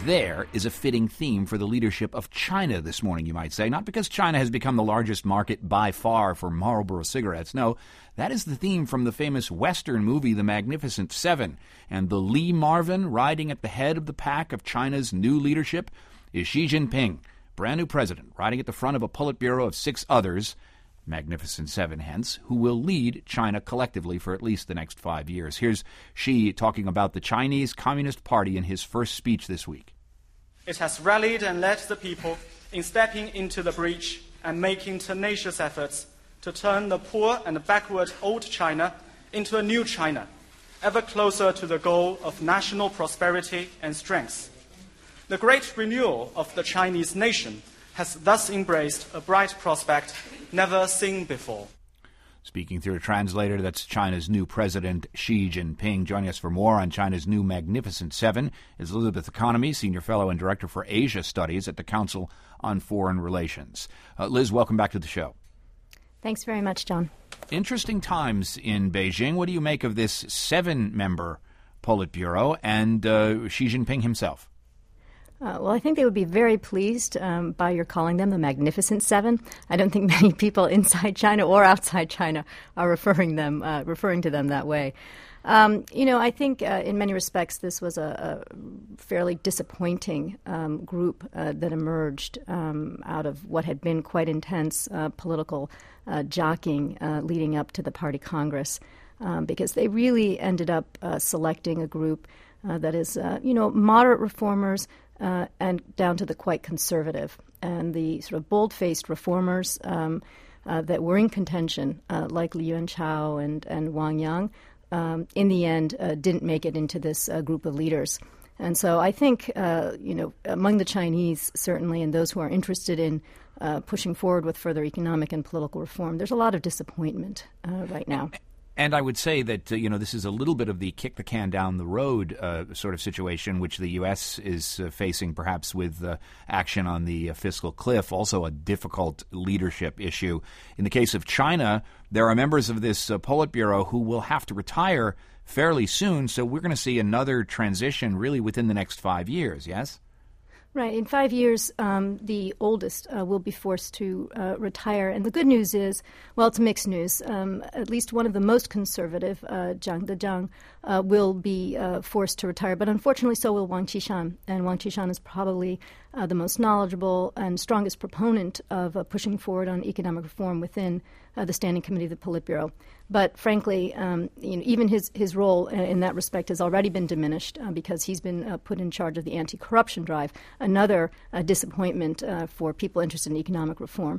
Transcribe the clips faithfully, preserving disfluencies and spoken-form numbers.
there is a fitting theme for the leadership of China this morning, you might say. Not because China has become the largest market by far for Marlboro cigarettes. No, that is the theme from the famous Western movie The Magnificent Seven. And the Lee Marvin riding at the head of the pack of China's new leadership is Xi Jinping, brand new president, riding at the front of a Politburo of six others, Magnificent Seven hence, who will lead China collectively for at least the next five years. Here's Xi talking about the Chinese Communist Party in his first speech this week. It has rallied and led the people in stepping into the breach and making tenacious efforts to turn the poor and backward old China into a new China, ever closer to the goal of national prosperity and strength. The great renewal of the Chinese nation has thus embraced a bright prospect never seen before. Speaking through a translator, that's China's new president, Xi Jinping. Joining us for more on China's new Magnificent Seven is Elizabeth Economy, Senior Fellow and Director for Asia Studies at the Council on Foreign Relations. Uh, Liz, welcome back to the show. Thanks very much, John. Interesting times in Beijing. What do you make of this seven-member Politburo and uh, Xi Jinping himself? Uh, well, I think they would be very pleased um, by your calling them the Magnificent Seven. I don't think many people inside China or outside China are referring them, uh, referring to them that way. Um, you know, I think uh, in many respects this was a, a fairly disappointing um, group uh, that emerged um, out of what had been quite intense uh, political uh, jockeying uh, leading up to the Party Congress, um, because they really ended up uh, selecting a group uh, that is, uh, you know, moderate reformers, Uh, and down to the quite conservative. And the sort of bold-faced reformers um, uh, that were in contention, uh, like Li Yuanchao and, and Wang Yang, um, in the end uh, didn't make it into this uh, group of leaders. And so I think, uh, you know, among the Chinese, certainly, and those who are interested in uh, pushing forward with further economic and political reform, there's a lot of disappointment uh, right now. And I would say that, uh, you know, this is a little bit of the kick the can down the road uh, sort of situation, which the U S is uh, facing perhaps with uh, action on the uh, fiscal cliff, also a difficult leadership issue. In the case of China, there are members of this uh, Politburo who will have to retire fairly soon, so we're going to see another transition really within the next five years, yes? Right. In five years, um, the oldest uh, will be forced to uh, retire. And the good news is, well, it's mixed news. Um, at least one of the most conservative, uh, Zhang Dezhang, uh, will be uh, forced to retire. But unfortunately, so will Wang Qishan. And Wang Qishan is probably uh, the most knowledgeable and strongest proponent of uh, pushing forward on economic reform within uh, the Standing Committee of the Politburo. But frankly, um, you know, even his, his role in that respect has already been diminished uh, because he's been uh, put in charge of the anti-corruption drive, another uh, disappointment uh, for people interested in economic reform.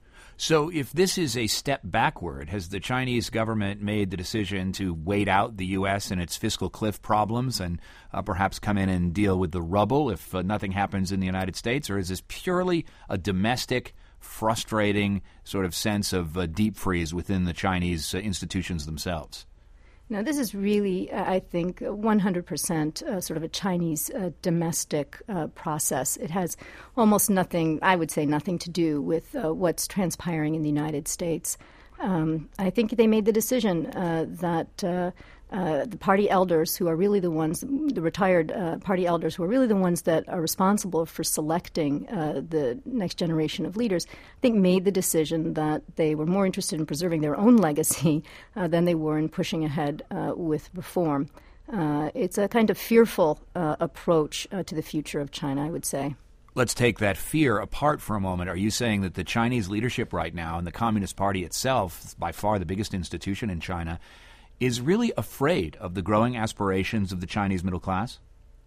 So if this is a step backward, has the Chinese government made the decision to wait out the U S and its fiscal cliff problems and uh, perhaps come in and deal with the rubble if uh, nothing happens in the United States? Or is this purely a domestic, frustrating sort of sense of uh, deep freeze within the Chinese uh, institutions themselves? Now, this is really, uh, I think, one hundred percent uh, sort of a Chinese uh, domestic uh, process. It has almost nothing, I would say nothing to do with uh, what's transpiring in the United States. Um, I think they made the decision uh, that uh, uh, the party elders, who are really the ones, the retired uh, party elders, who are really the ones that are responsible for selecting uh, the next generation of leaders, I think made the decision that they were more interested in preserving their own legacy uh, than they were in pushing ahead uh, with reform. Uh, it's a kind of fearful uh, approach uh, to the future of China, I would say. Let's take that fear apart for a moment. Are you saying that the Chinese leadership right now and the Communist Party itself, by far the biggest institution in China, is really afraid of the growing aspirations of the Chinese middle class?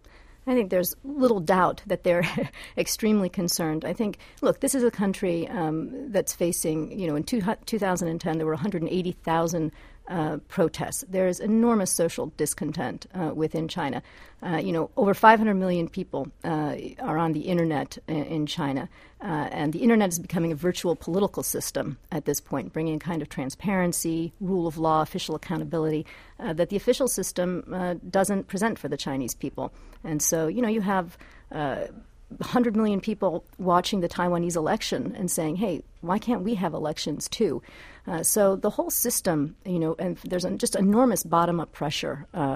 I think there's little doubt that they're extremely concerned. I think, look, this is a country um, that's facing, you know, in two, two thousand ten, there were one hundred eighty thousand uh, protests. There is enormous social discontent uh, within China. Uh, you know, over five hundred million people uh, are on the Internet in, in China. Uh, and the Internet is becoming a virtual political system at this point, bringing a kind of transparency, rule of law, official accountability uh, that the official system uh, doesn't present for the Chinese people. And so, you know, you have uh, one hundred million people watching the Taiwanese election and saying, hey, why can't we have elections too? Uh, so the whole system, you know, and there's just enormous bottom-up pressure uh,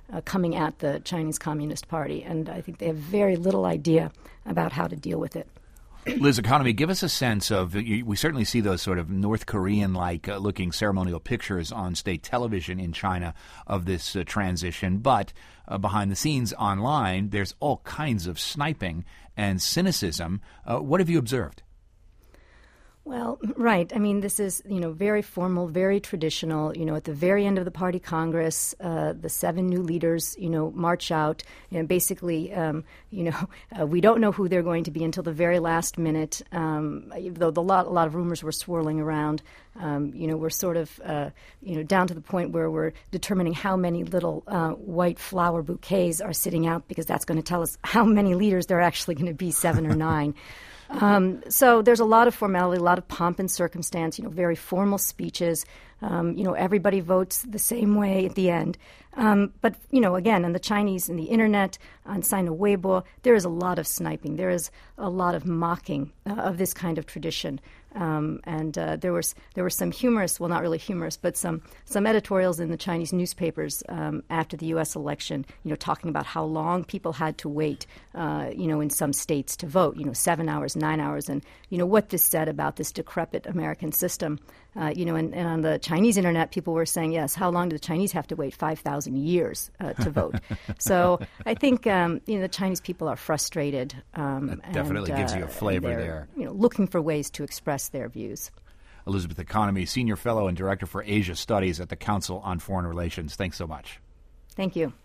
uh, coming at the Chinese Communist Party, and I think they have very little idea about how to deal with it. Liz Economy, give us a sense of, we certainly see those sort of North Korean-like uh, looking ceremonial pictures on state television in China of this uh, transition, but uh, behind the scenes online, there's all kinds of sniping and cynicism. Uh, what have you observed? Well, right. I mean, this is, you know, very formal, very traditional. You know, at the very end of the party congress, uh, the seven new leaders, you know, march out. You know, basically, um, you know, uh, we don't know who they're going to be until the very last minute. Um, though the lot, a lot of rumors were swirling around. Um, you know, we're sort of, uh, you know, down to the point where we're determining how many little uh, white flower bouquets are sitting out, because that's going to tell us how many leaders there are actually going to be, seven or nine. Um, so there's a lot of formality, a lot of pomp and circumstance, you know, very formal speeches. Um, you know, everybody votes the same way at the end. Um, but, you know, again, on the Chinese, in the Internet, on Sina Weibo, there is a lot of sniping. There is a lot of mocking uh, of this kind of tradition. Um, and uh, there was there were some humorous, well, not really humorous, but some some editorials in the Chinese newspapers um, after the U S election, you know, talking about how long people had to wait, uh, you know, in some states to vote, you know, seven hours, nine hours, and, you know, what this said about this decrepit American system. Uh, you know, and, and on the Chinese Internet, people were saying, yes, how long do the Chinese have to wait? five thousand years uh, to vote. So I think, um, you know, the Chinese people are frustrated. Um, that definitely and, gives uh, you a flavor there. You know, looking for ways to express their views. Elizabeth Economy, Senior Fellow and Director for Asia Studies at the Council on Foreign Relations. Thanks so much. Thank you.